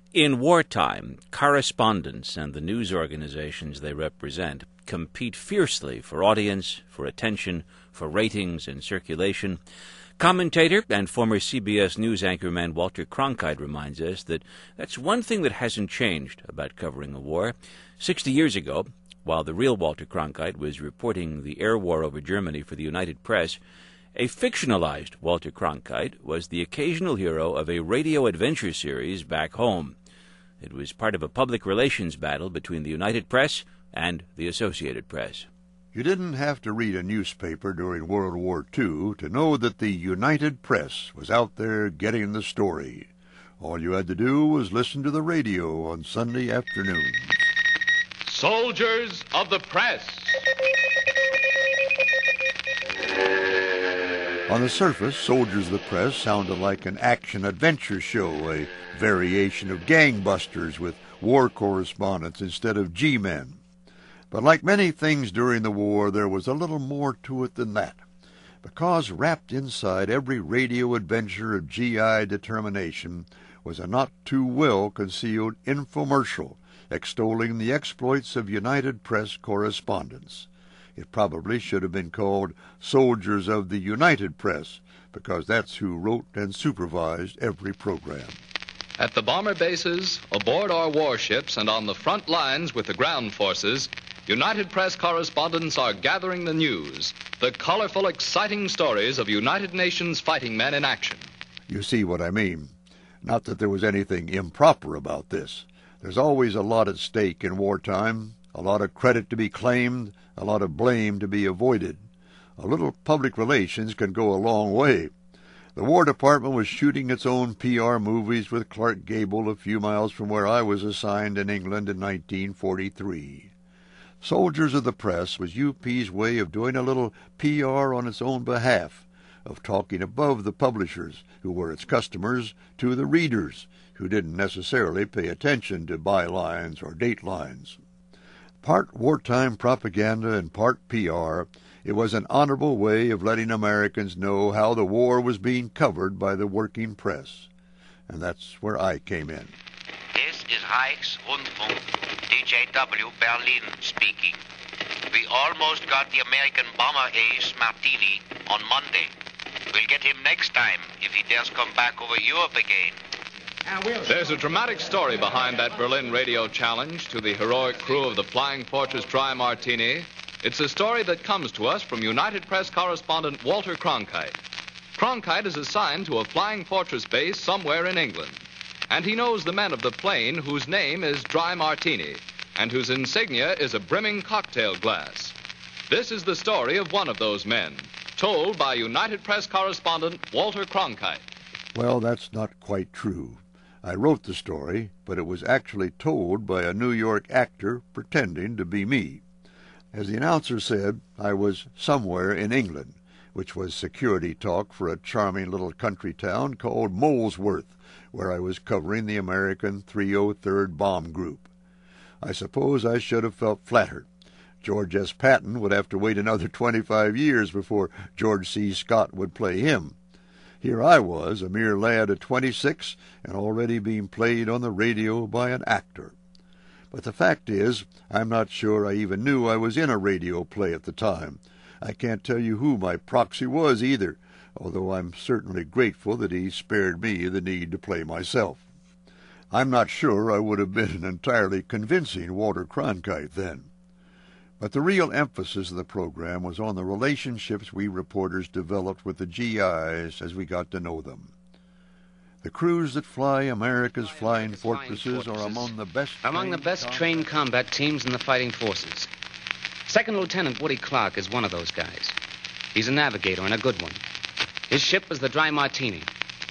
In wartime, correspondents and the news organizations they represent compete fiercely for audience, for attention, for ratings and circulation. Commentator and former CBS News anchorman Walter Cronkite reminds us that that's one thing that hasn't changed about covering a war. 60 years ago, while the real Walter Cronkite was reporting the air war over Germany for the United Press, a fictionalized Walter Cronkite was the occasional hero of a radio adventure series back home. It was part of a public relations battle between the United Press and the Associated Press. You didn't have to read a newspaper during World War II to know that the United Press was out there getting the story. All you had to do was listen to the radio on Sunday afternoons. Soldiers of the Press. On the surface, Soldiers of the Press sounded like an action-adventure show, a variation of Gangbusters with war correspondents instead of G-men. But like many things during the war, there was a little more to it than that, because wrapped inside every radio adventure of GI determination was a not-too-well-concealed infomercial extolling the exploits of United Press correspondents. It probably should have been called Soldiers of the United Press, because that's who wrote and supervised every program. At the bomber bases, aboard our warships, and on the front lines with the ground forces, United Press correspondents are gathering the news, the colorful, exciting stories of United Nations fighting men in action. You see what I mean. Not that there was anything improper about this. There's always a lot at stake in wartime, a lot of credit to be claimed, a lot of blame to be avoided. A little public relations can go a long way. The War Department was shooting its own PR movies with Clark Gable a few miles from where I was assigned in England in 1943. Soldiers of the Press was UP's way of doing a little PR on its own behalf, of talking above the publishers, who were its customers, to the readers, who didn't necessarily pay attention to bylines or datelines. Part wartime propaganda and part PR, it was an honorable way of letting Americans know how the war was being covered by the working press. And that's where I came in. This is Reichsrundfunk, DJW Berlin speaking. We almost got the American bomber ace Martini on Monday. We'll get him next time if he dares come back over Europe again. There's a dramatic story behind that Berlin radio challenge to the heroic crew of the Flying Fortress Dry Martini. It's a story that comes to us from United Press correspondent Walter Cronkite. Cronkite is assigned to a Flying Fortress base somewhere in England, and he knows the men of the plane whose name is Dry Martini and whose insignia is a brimming cocktail glass. This is the story of one of those men, told by United Press correspondent Walter Cronkite. Well, that's not quite true. I wrote the story, but it was actually told by a New York actor pretending to be me. As the announcer said, I was somewhere in England, which was security talk for a charming little country town called Molesworth, where I was covering the American 303rd Bomb Group. I suppose I should have felt flattered. George S. Patton would have to wait another 25 years before George C. Scott would play him. Here I was, a mere lad of 26, and already being played on the radio by an actor. But the fact is, I'm not sure I even knew I was in a radio play at the time. I can't tell you who my proxy was either, although I'm certainly grateful that he spared me the need to play myself. I'm not sure I would have been an entirely convincing Walter Cronkite then. But the real emphasis of the program was on the relationships we reporters developed with the GIs as we got to know them. The crews that fly America's flying fortresses are among the best trained combat teams in the fighting forces. Second Lieutenant Woody Clark is one of those guys. He's a navigator and a good one. His ship was the Dry Martini.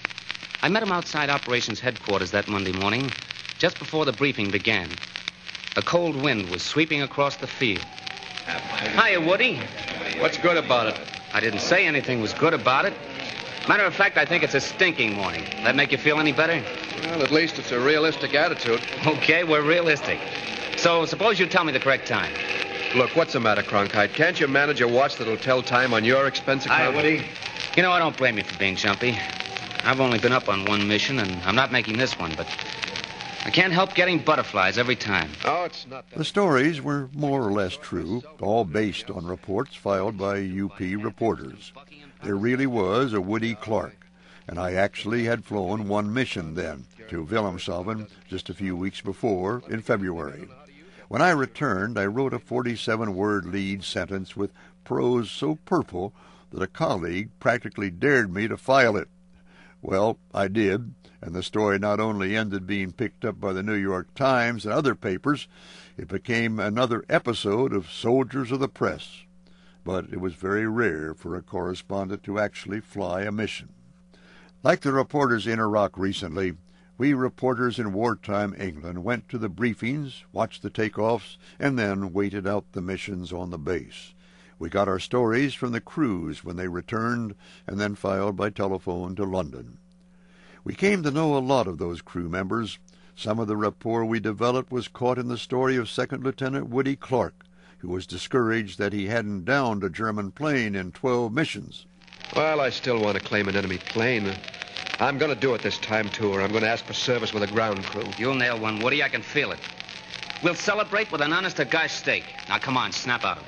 I met him outside operations headquarters that Monday morning, just before the briefing began. A cold wind was sweeping across the field. Hiya, Woody. What's good about it? I didn't say anything was good about it. Matter of fact, I think it's a stinking morning. That make you feel any better? Well, at least it's a realistic attitude. Okay, we're realistic. So suppose you tell me the correct time. Look, what's the matter, Cronkite? Can't you manage a watch that'll tell time on your expense account? Hiya, Woody. You know, I don't blame you for being jumpy. I've only been up on one mission, and I'm not making this one, but I can't help getting butterflies every time. Oh, it's not that. The stories were more or less true, all based on reports filed by UP reporters. There really was a Woody Clark, and I actually had flown one mission then to Wilhelmshaven just a few weeks before in February. When I returned, I wrote a 47-word lead sentence with prose so purple that a colleague practically dared me to file it. Well, I did, and the story not only ended being picked up by the New York Times and other papers, it became another episode of Soldiers of the Press. But it was very rare for a correspondent to actually fly a mission. Like the reporters in Iraq recently, we reporters in wartime England went to the briefings, watched the takeoffs, and then waited out the missions on the base. We got our stories from the crews when they returned, and then filed by telephone to London. We came to know a lot of those crew members. Some of the rapport we developed was caught in the story of Second Lieutenant Woody Clark, who was discouraged that he hadn't downed a German plane in 12 missions. Well, I still want to claim an enemy plane. I'm going to do it this time, too, or I'm going to ask for service with a ground crew. You'll nail one, Woody. I can feel it. We'll celebrate with an honest-to-gosh steak. Now, come on, snap out of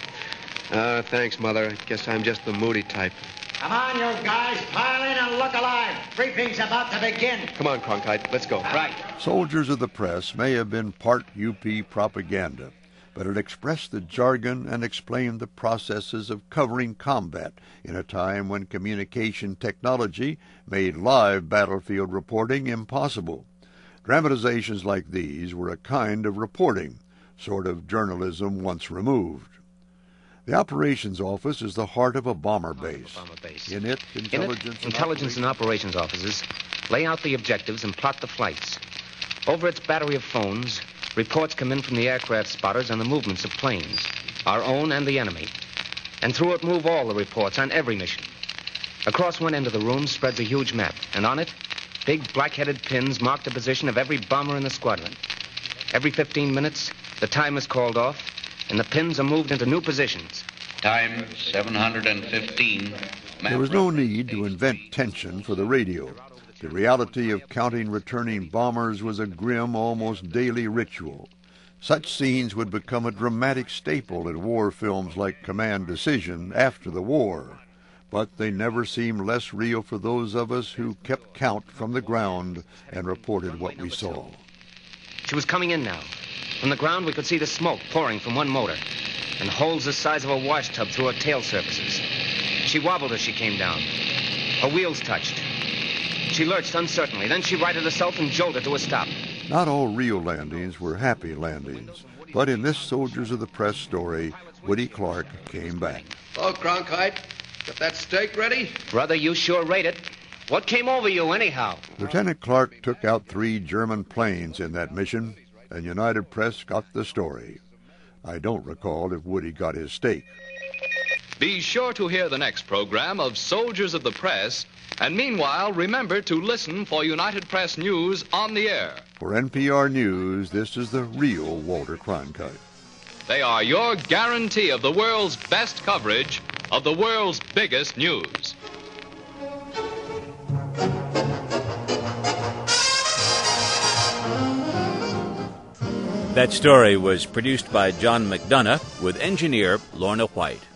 it. Thanks, Mother. I guess I'm just the moody type. Come on, you guys. Pile in and look alive. Briefing's about to begin. Come on, Cronkite. Let's go. Right. Soldiers of the Press may have been part UP propaganda, but it expressed the jargon and explained the processes of covering combat in a time when communication technology made live battlefield reporting impossible. Dramatizations like these were a kind of reporting, sort of journalism once removed. The operations office is the heart of a bomber base. In it, intelligence and operations officers lay out the objectives and plot the flights. Over its battery of phones, reports come in from the aircraft spotters on the movements of planes, our own and the enemy. And through it move all the reports on every mission. Across one end of the room spreads a huge map, and on it, big black-headed pins mark the position of every bomber in the squadron. Every 15 minutes, the time is called off, and the pins are moved into new positions. Time 715. There was no need to invent tension for the radio. The reality of counting returning bombers was a grim, almost daily ritual. Such scenes would become a dramatic staple in war films like Command Decision after the war. But they never seemed less real for those of us who kept count from the ground and reported what we saw. She was coming in now. From the ground, we could see the smoke pouring from one motor and holes the size of a wash tub through her tail surfaces. She wobbled as she came down. Her wheels touched. She lurched uncertainly. Then she righted herself and jolted to a stop. Not all real landings were happy landings, but in this Soldiers of the Press story, Woody Clark came back. Oh, Cronkite, got that steak ready? Brother, you sure rate it. What came over you, anyhow? Lieutenant Clark took out 3 German planes in that mission, and United Press got the story. I don't recall if Woody got his steak. Be sure to hear the next program of Soldiers of the Press, and meanwhile, remember to listen for United Press News on the air. For NPR News, this is the real Walter Cronkite. They are your guarantee of the world's best coverage of the world's biggest news. That story was produced by John McDonough with engineer Lorna White.